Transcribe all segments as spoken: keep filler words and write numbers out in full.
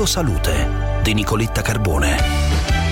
Obiettivo Salute di Nicoletta Carbone.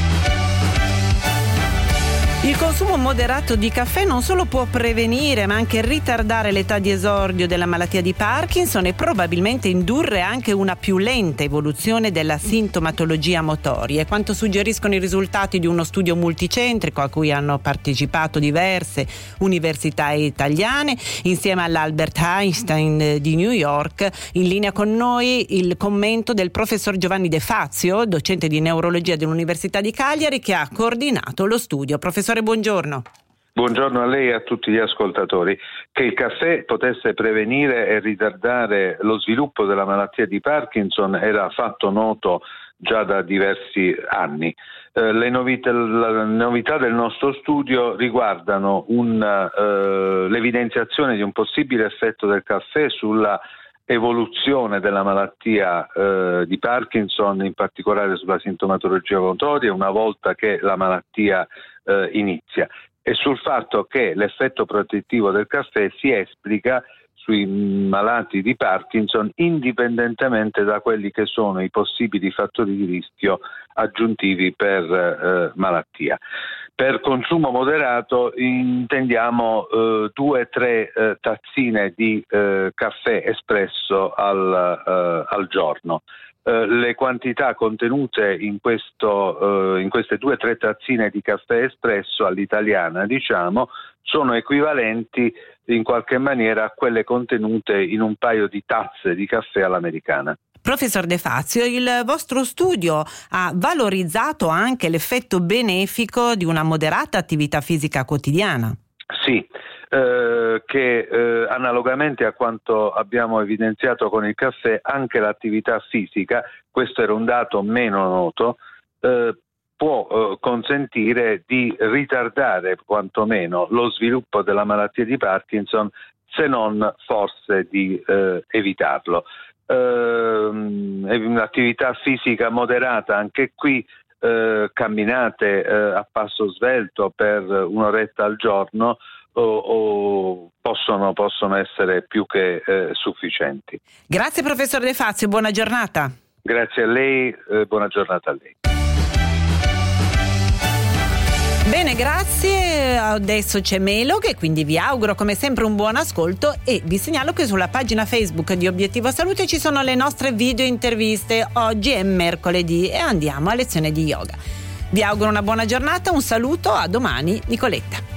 Il consumo moderato di caffè non solo può prevenire ma anche ritardare l'età di esordio della malattia di Parkinson e probabilmente indurre anche una più lenta evoluzione della sintomatologia motoria. È quanto suggeriscono i risultati di uno studio multicentrico a cui hanno partecipato diverse università italiane insieme all'Albert Einstein di New York. In linea con noi il commento del professor Giovanni De Fazio, docente di neurologia dell'Università di Cagliari, che ha coordinato lo studio. Professore, buongiorno. Buongiorno a lei e a tutti gli ascoltatori. Che il caffè potesse prevenire e ritardare lo sviluppo della malattia di Parkinson era fatto noto già da diversi anni. Eh, le novità, la novità del nostro studio riguardano un, eh, l'evidenziazione di un possibile effetto del caffè sulla evoluzione della malattia eh, di Parkinson, in particolare sulla sintomatologia motoria, una volta che la malattia eh, inizia, e sul fatto che l'effetto protettivo del caffè si esplica sui malati di Parkinson indipendentemente da quelli che sono i possibili fattori di rischio aggiuntivi per eh, malattia. Per consumo moderato intendiamo eh, due o tre eh, tazzine di eh, caffè espresso al, eh, al giorno. Eh, le quantità contenute in, questo, eh, in queste due o tre tazzine di caffè espresso all'italiana, diciamo, sono equivalenti in qualche maniera a quelle contenute in un paio di tazze di caffè all'americana. Professor De Fazio, il vostro studio ha valorizzato anche l'effetto benefico di una moderata attività fisica quotidiana. Sì, eh, che eh, analogamente a quanto abbiamo evidenziato con il caffè, anche l'attività fisica, questo era un dato meno noto, eh, può eh, consentire di ritardare quantomeno lo sviluppo della malattia di Parkinson, se non forse di eh, evitarlo. Un'attività fisica moderata, anche qui eh, camminate eh, a passo svelto per un'oretta al giorno o, o possono, possono essere più che eh, sufficienti. Grazie professor De Fazio, buona giornata. Grazie a lei, eh, buona giornata a lei. Bene, grazie. Adesso c'è Melo, che quindi vi auguro come sempre un buon ascolto, e vi segnalo che sulla pagina Facebook di Obiettivo Salute ci sono le nostre video interviste. Oggi è mercoledì e andiamo a lezione di yoga. Vi auguro una buona giornata, un saluto, a domani, Nicoletta.